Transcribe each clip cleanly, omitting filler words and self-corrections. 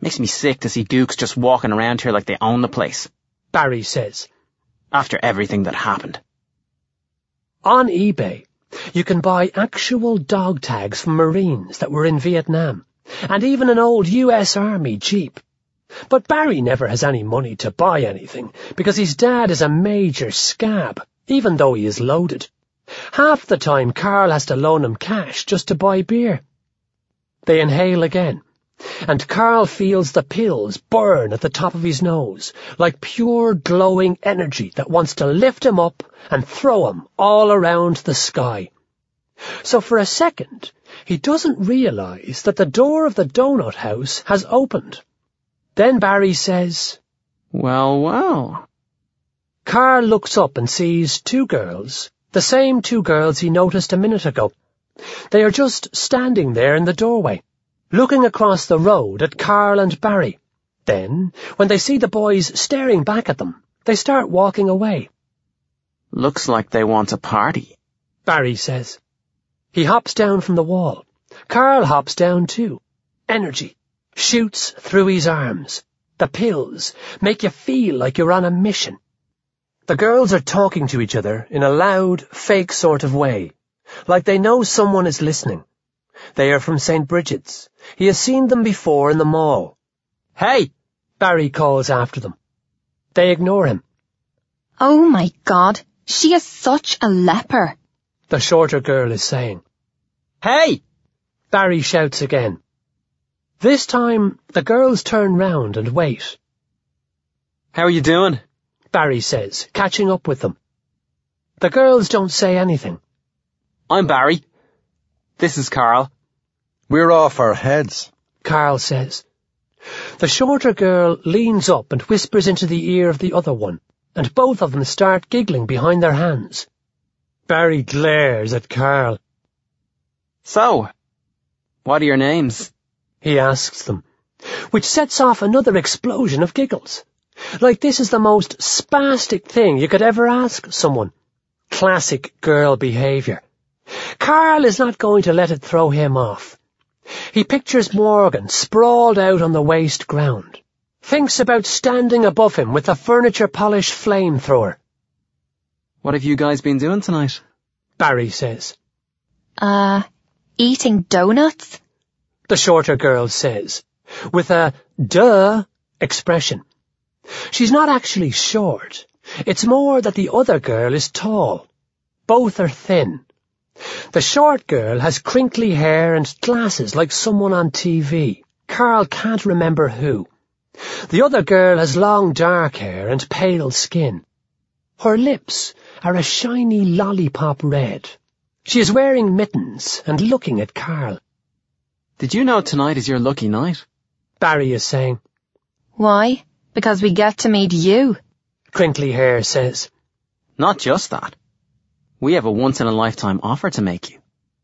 Makes me sick to see Dukes just walking around here like they own the place. Barry says. After everything that happened. On eBay, you can buy actual dog tags from Marines that were in Vietnam, and even an old US Army Jeep. But Barry never has any money to buy anything, because his dad is a major scab, even though he is loaded. Half the time Carl has to loan him cash just to buy beer. They inhale again, and Carl feels the pills burn at the top of his nose, like pure glowing energy that wants to lift him up and throw him all around the sky. So for a second, he doesn't realize that the door of the donut house has opened. Then Barry says, Well, well. Carl looks up and sees two girls, the same two girls he noticed a minute ago. They are just standing there in the doorway, looking across the road at Carl and Barry. Then, when they see the boys staring back at them, they start walking away. Looks like they want a party, Barry says. He hops down from the wall. Carl hops down too. Energy shoots through his arms. The pills make you feel like you're on a mission. The girls are talking to each other in a loud, fake sort of way, like they know someone is listening. They are from St. Bridget's. He has seen them before in the mall. Hey! Barry calls after them. They ignore him. Oh my God, she is such a leper, the shorter girl is saying. Hey! Barry shouts again. This time, the girls turn round and wait. How are you doing? Barry says, catching up with them. The girls don't say anything. I'm Barry. This is Carl. We're off our heads, Carl says. The shorter girl leans up and whispers into the ear of the other one, and both of them start giggling behind their hands. Barry glares at Carl. So, what are your names? He asks them, which sets off another explosion of giggles. Like this is the most spastic thing you could ever ask someone. Classic girl behaviour. Carl is not going to let it throw him off. He pictures Morgan sprawled out on the waste ground. Thinks about standing above him with a furniture polish flamethrower. What have you guys been doing tonight? Barry says. Eating donuts? The shorter girl says, with a duh expression. She's not actually short. It's more that the other girl is tall. Both are thin. The short girl has crinkly hair and glasses like someone on TV. Carl can't remember who. The other girl has long dark hair and pale skin. Her lips are a shiny lollipop red. She is wearing mittens and looking at Carl. Did you know tonight is your lucky night? Barry is saying. Why? Because we get to meet you, Crinkly hair says. Not just that. We have a once-in-a-lifetime offer to make you.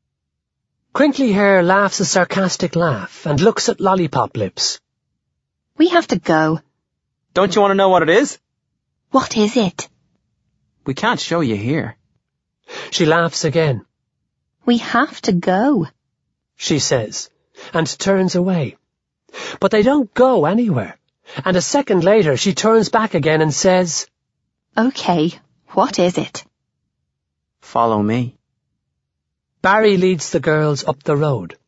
Crinkly hair laughs a sarcastic laugh and looks at lollipop lips. We have to go. Don't you want to know what it is? What is it? We can't show you here. She laughs again. We have to go, she says, and turns away. But they don't go anywhere, and a second later she turns back again and says, Okay, what is it? Follow me. Barry leads the girls up the road.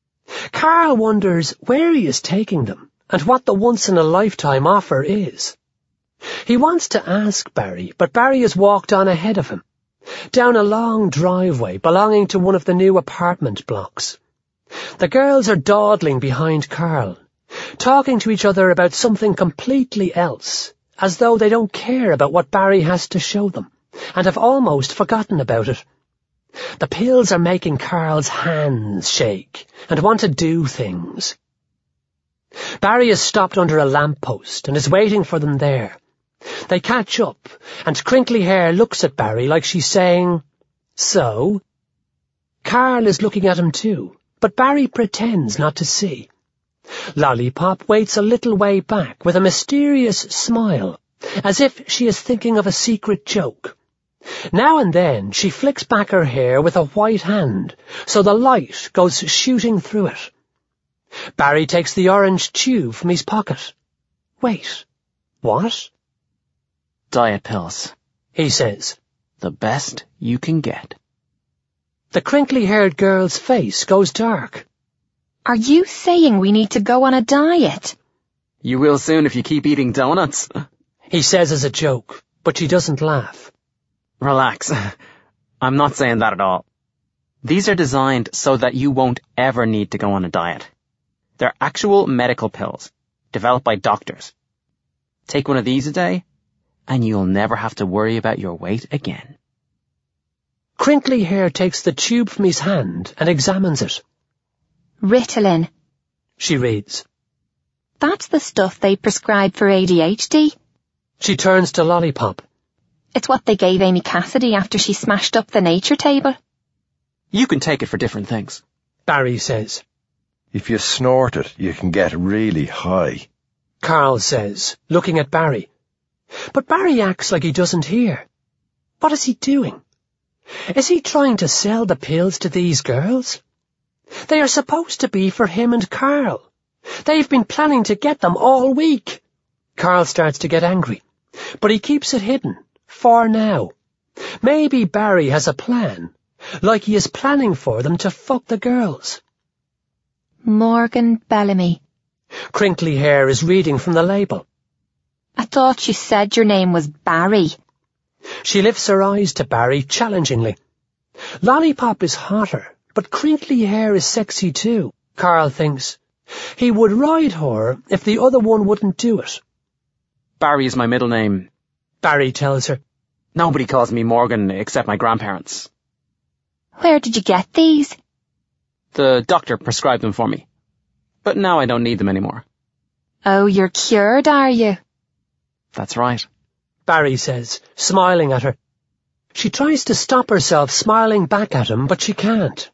Carl wonders where he is taking them and what the once-in-a-lifetime offer is. He wants to ask Barry, but Barry has walked on ahead of him, down a long driveway belonging to one of the new apartment blocks. The girls are dawdling behind Carl, talking to each other about something completely else, as though they don't care about what Barry has to show them, and have almost forgotten about it. The pills are making Carl's hands shake and want to do things. Barry has stopped under a lamppost and is waiting for them there. They catch up, and Crinkly Hair looks at Barry like she's saying, So? Carl is looking at him too, but Barry pretends not to see. Lollipop waits a little way back with a mysterious smile, as if she is thinking of a secret joke. Now and then she flicks back her hair with a white hand, so the light goes shooting through it. Barry takes the orange tube from his pocket. Wait, what? Diet pills. He says. The best you can get. The crinkly-haired girl's face goes dark. Are you saying we need to go on a diet? You will soon if you keep eating donuts. He says as a joke, but she doesn't laugh. Relax. I'm not saying that at all. These are designed so that you won't ever need to go on a diet. They're actual medical pills, developed by doctors. Take one of these a day, and you'll never have to worry about your weight again. Crinkly Hair takes the tube from his hand and examines it. Ritalin. She reads. That's the stuff they prescribe for ADHD. She turns to Lollipop. It's what they gave Amy Cassidy after she smashed up the nature table. You can take it for different things. Barry says. If you snort it, you can get really high. Carl says, looking at Barry. But Barry acts like he doesn't hear. What is he doing? Is he trying to sell the pills to these girls? They are supposed to be for him and Carl. They've been planning to get them all week. Carl starts to get angry, but he keeps it hidden, for now. Maybe Barry has a plan, like he is planning for them to fuck the girls. Morgan Bellamy. Crinkly Hair is reading from the label. I thought you said your name was Barry. She lifts her eyes to Barry challengingly. Lollipop is hotter, but Crinkly Hair is sexy too, Carl thinks. He would ride her if the other one wouldn't do it. Barry is my middle name. Barry tells her. Nobody calls me Morgan except my grandparents. Where did you get these? The doctor prescribed them for me. But now I don't need them anymore. Oh, you're cured, are you? That's right. Barry says, smiling at her. She tries to stop herself smiling back at him, but she can't.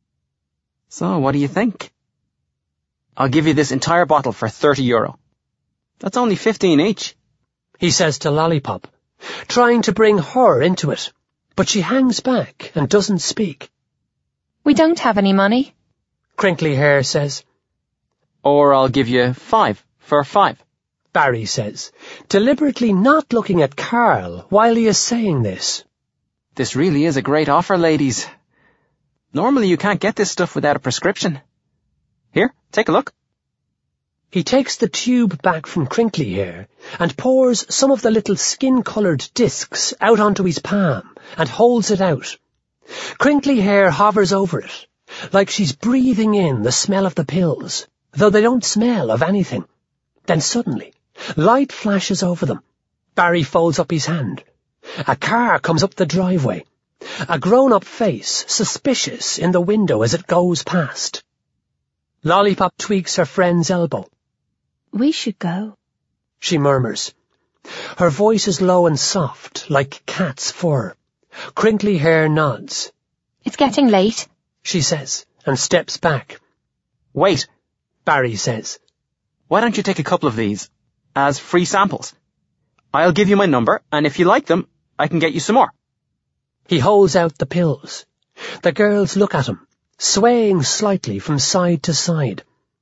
So, what do you think? I'll give you this entire bottle for €30. That's only 15 each. He says to Lollipop, trying to bring her into it, but she hangs back and doesn't speak. We don't have any money. Crinkly Hair says. Or I'll give you 5 for 5. Barry says, deliberately not looking at Carl while he is saying this. This really is a great offer, ladies. Normally you can't get this stuff without a prescription. Here, take a look. He takes the tube back from Crinkly Hair and pours some of the little skin-coloured discs out onto his palm and holds it out. Crinkly Hair hovers over it, like she's breathing in the smell of the pills, though they don't smell of anything. Then suddenly, light flashes over them. Barry folds up his hand. A car comes up the driveway. A grown-up face, suspicious, in the window as it goes past. Lollipop tweaks her friend's elbow. We should go, she murmurs. Her voice is low and soft, like cat's fur. Crinkly Hair nods. It's getting late, she says, and steps back. Wait, Barry says. Why don't you take a couple of these as free samples? I'll give you my number, and if you like them, I can get you some more. He holds out the pills. The girls look at him, swaying slightly from side to side.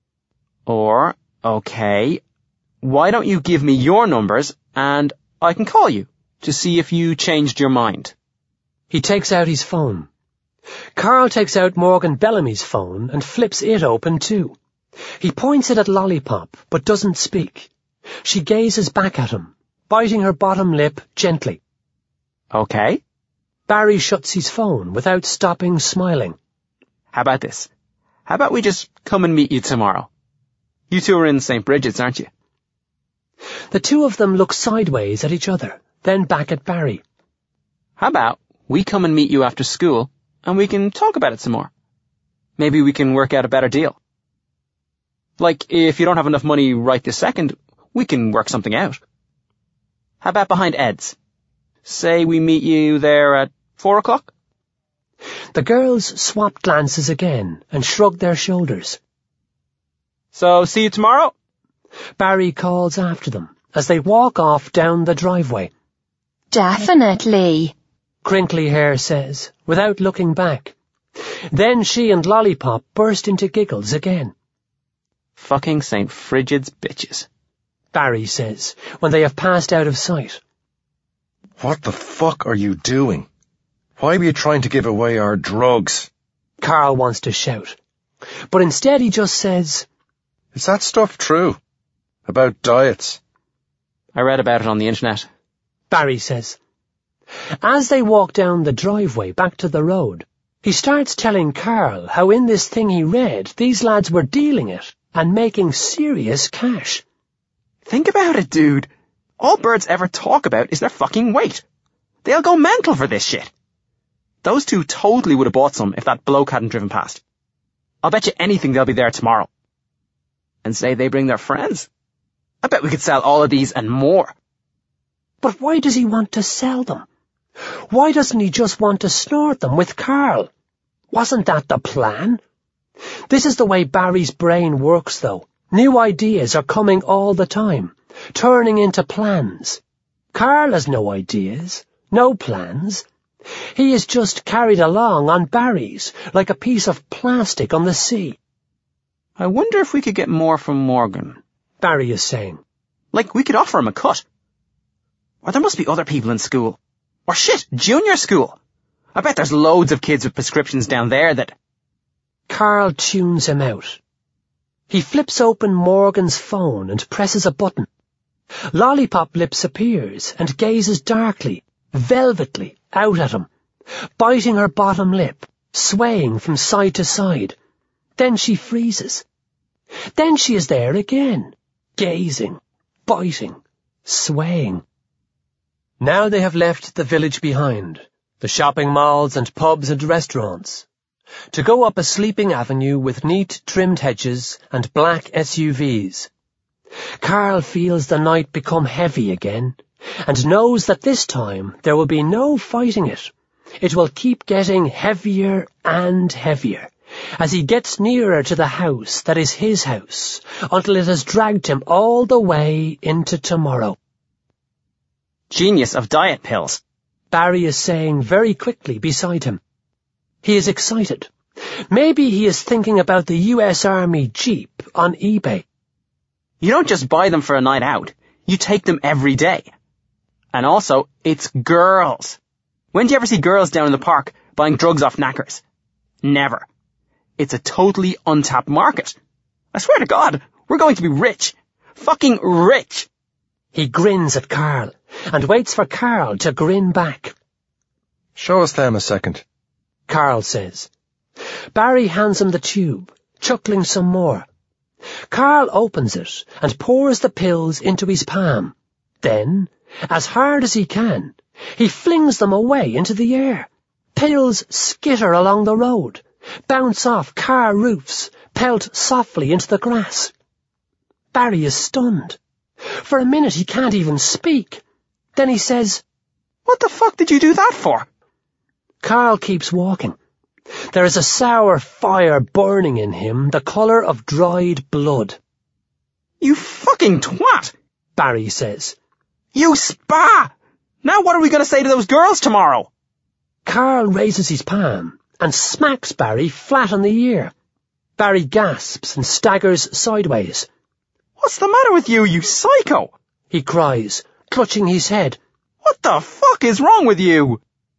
Or, okay, why don't you give me your numbers, and I can call you to see if you changed your mind. He takes out his phone. Carl takes out Morgan Bellamy's phone and flips it open too. He points it at Lollipop, but doesn't speak. She gazes back at him, biting her bottom lip gently. Okay. Barry shuts his phone without stopping smiling. How about this? How about we just come and meet you tomorrow? You two are in St. Bridget's, aren't you? The two of them look sideways at each other, then back at Barry. How about we come and meet you after school, and we can talk about it some more? Maybe we can work out a better deal. Like, if you don't have enough money right this second, we can work something out. How about behind Ed's? Say we meet you there at 4 o'clock? The girls swap glances again and shrug their shoulders. So, see you tomorrow? Barry calls after them as they walk off down the driveway. Definitely, Crinkly Hair says, without looking back. Then she and Lollipop burst into giggles again. Fucking St. Frigid's bitches, Barry says, when they have passed out of sight. What the fuck are you doing? Why were you trying to give away our drugs? Carl wants to shout, but instead he just says, Is that stuff true? About diets? I read about it on the internet. Barry says. As they walk down the driveway back to the road, he starts telling Carl how in this thing he read, these lads were dealing it and making serious cash. Think about it, dude. All birds ever talk about is their fucking weight. They'll go mental for this shit. Those two totally would have bought some if that bloke hadn't driven past. I'll bet you anything they'll be there tomorrow. And say they bring their friends. I bet we could sell all of these and more. But why does he want to sell them? Why doesn't he just want to snort them with Carl? Wasn't that the plan? This is the way Barry's brain works, though. New ideas are coming all the time, turning into plans. Carl has no ideas, no plans. He is just carried along on Barry's, like a piece of plastic on the sea. I wonder if we could get more from Morgan, Barry is saying. Like, we could offer him a cut. Or there must be other people in school. Or shit, junior school. I bet there's loads of kids with prescriptions down there that... Carl tunes him out. He flips open Morgan's phone and presses a button. Lollipop Lips appears and gazes darkly, velvetly, out at him, biting her bottom lip, swaying from side to side. Then she freezes. Then she is there again, gazing, biting, swaying. Now they have left the village behind, the shopping malls and pubs and restaurants, to go up a sleeping avenue with neat trimmed hedges and black SUVs. Carl feels the night become heavy again, and knows that this time there will be no fighting it. It will keep getting heavier and heavier, as he gets nearer to the house that is his house, until it has dragged him all the way into tomorrow. Genius of diet pills, Barry is saying very quickly beside him. He is excited. Maybe he is thinking about the US Army Jeep on eBay. You don't just buy them for a night out. You take them every day. And also, it's girls. When do you ever see girls down in the park buying drugs off knackers? Never. It's a totally untapped market. I swear to God, we're going to be rich. Fucking rich. He grins at Carl and waits for Carl to grin back. Show us them a second, Carl says. Barry hands him the tube, chuckling some more. Carl opens it and pours the pills into his palm. Then, as hard as he can, he flings them away into the air. Pills skitter along the road, bounce off car roofs, pelt softly into the grass. Barry is stunned. For a minute he can't even speak. Then he says, What the fuck did you do that for? Carl keeps walking. There is a sour fire burning in him, the colour of dried blood. You fucking twat, Barry says. You spa! Now what are we going to say to those girls tomorrow? Carl raises his palm and smacks Barry flat on the ear. Barry gasps and staggers sideways. What's the matter with you, you psycho? He cries, clutching his head. What the fuck is wrong with you?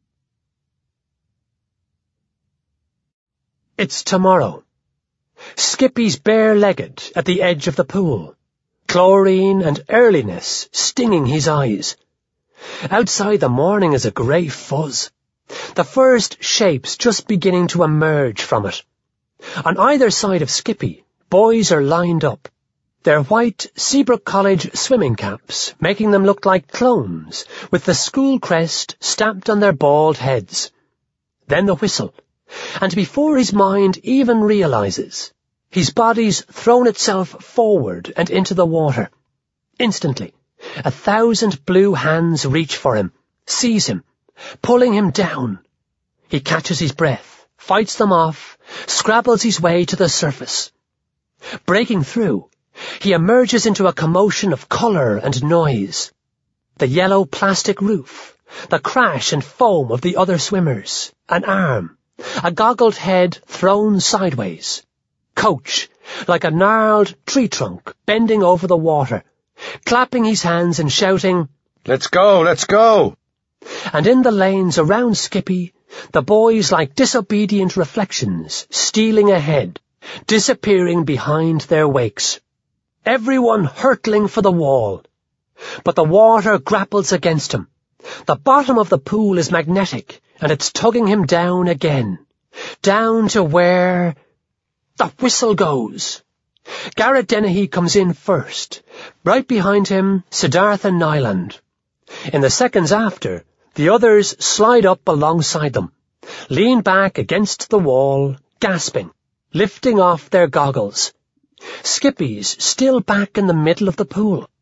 It's tomorrow. Skippy's bare-legged at the edge of the pool, chlorine and earliness stinging his eyes. Outside the morning is a grey fuzz, the first shapes just beginning to emerge from it. On either side of Skippy, boys are lined up, their white Seabrook College swimming caps making them look like clones, with the school crest stamped on their bald heads. Then the whistle, and before his mind even realizes, his body's thrown itself forward and into the water. Instantly, 1,000 blue hands reach for him, seize him, pulling him down. He catches his breath, fights them off, scrabbles his way to the surface. Breaking through, he emerges into a commotion of colour and noise. The yellow plastic roof, the crash and foam of the other swimmers, an arm, a goggled head thrown sideways. Coach, like a gnarled tree trunk bending over the water, clapping his hands and shouting, Let's go, let's go! And in the lanes around Skippy, the boys like disobedient reflections stealing ahead, disappearing behind their wakes. Everyone hurtling for the wall. But the water grapples against him. The bottom of the pool is magnetic, and it's tugging him down again. Down to where the whistle goes. Garrett Dennehy comes in first. Right behind him, Siddhartha Nyland. In the seconds after, the others slide up alongside them, lean back against the wall, gasping, lifting off their goggles. Skippy's still back in the middle of the pool.